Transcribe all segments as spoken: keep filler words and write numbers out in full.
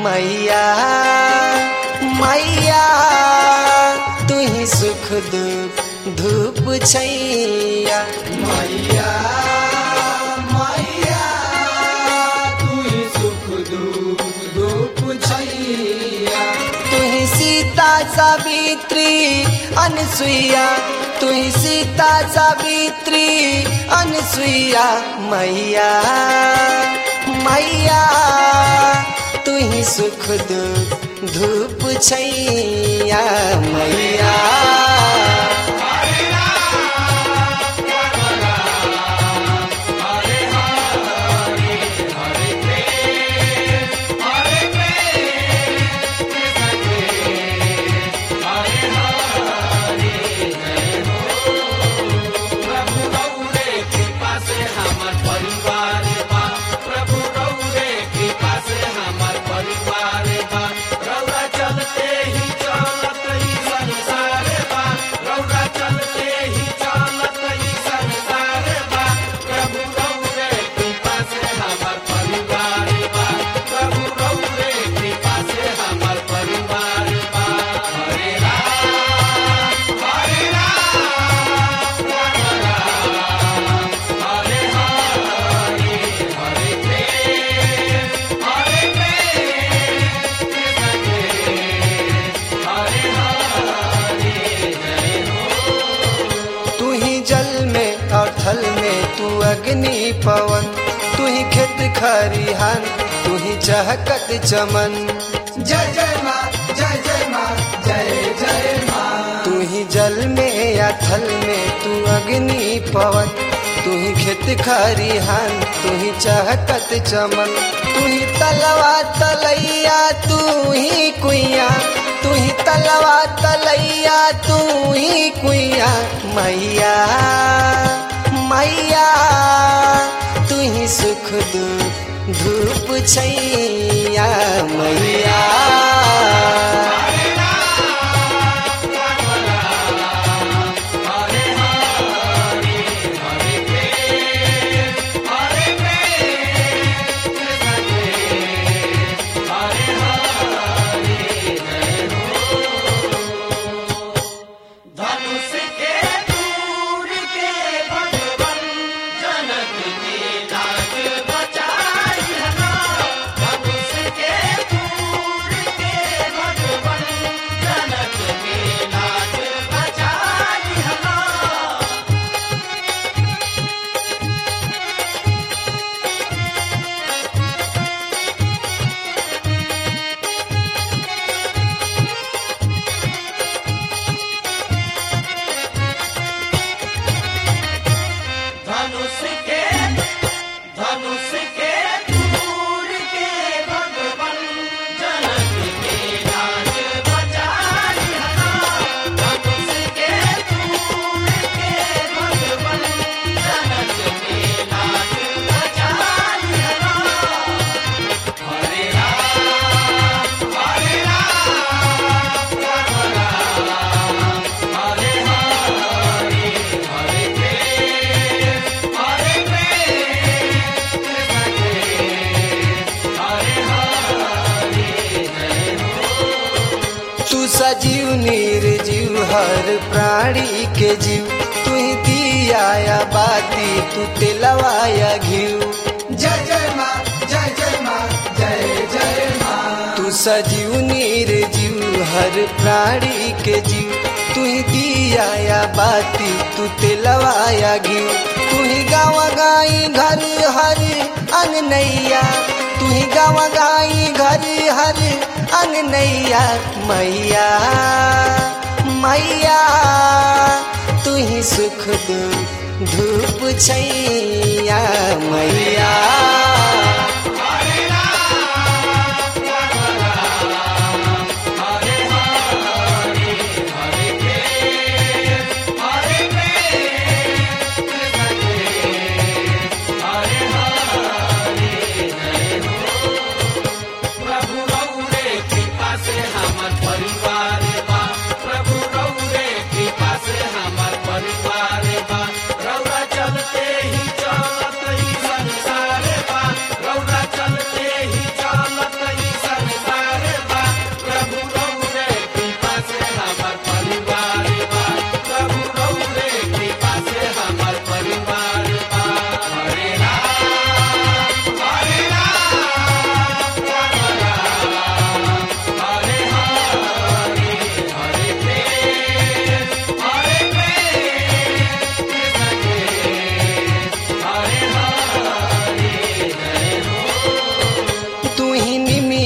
मैया मैया तू ही सुख दुख धूप छैया मैया मैया तू ही सुख दुख धूप छैया तू ही सीता सावित्री अनसुईया तू ही सीता सावित्री अनसुईया मैया मैया तू ही सुख दुख धूप छैया मैया थल में तू अग्नि पवन तू ही खेत खरिहान तू ही चहकत चमन जय जय माँ जय जय माँ जय जय माँ तू ही जल में या थल में तू अग्नि पवन तू ही खेत खरिहान तू ही चहकत चमन तू ही तलवा तलैया तू ही कुइया तू ही तलवा तलैया तू ही कुइया मैया मैया तू ही सुख दुख धूप छैया मैया सजीव निर्जीव हर प्राणी के जीव तू ही दिया बाती तू तेलवाया घीव जय जय माँ जय जय माँ जय जय माँ तू सजीव निर्जीव हर प्राणी के जीव तू ही दिया बाती तू तेलवाया घीव तू ही गावा गाई घर हर अंगनैया तू ही गावा गाई घर हर अंगनैया मैया मैया तू ही सुख दुख धूप छैया मैया परिवार बा रौरा चलते ही चलत ही संसार बा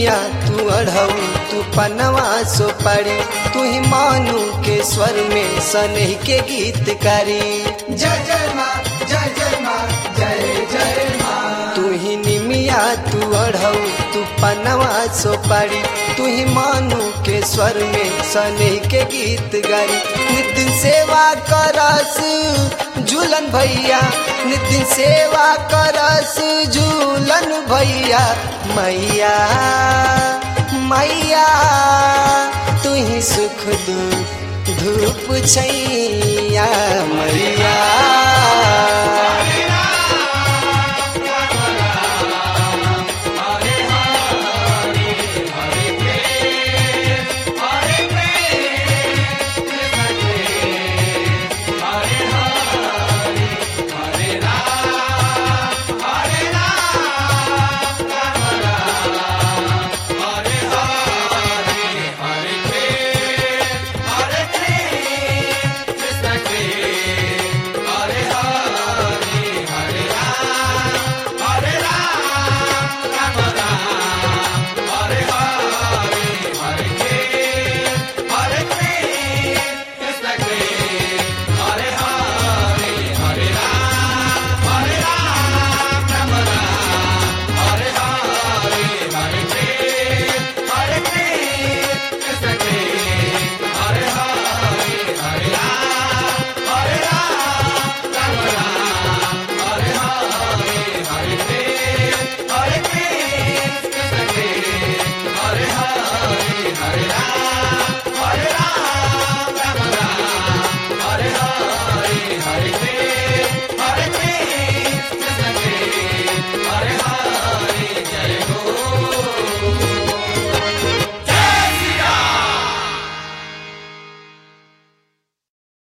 निमिया तू अढ़ऊ तू पनवा सुपारी, तू ही मानू के स्वर में सनह के गीतकारी। जय जय माँ जय जय माँ जय जय माँ। तू ही निमिया तू अढ़ऊ तू पनवा सुपारी, तू ही मानू के स्वर में सनह के गीत गारी। नितिन सेवा करस झूलन भैया, नितिन सेवा करस झूलन भैया। मैया मैया तू ही सुख दुख धूप छैया मैया। हरे राम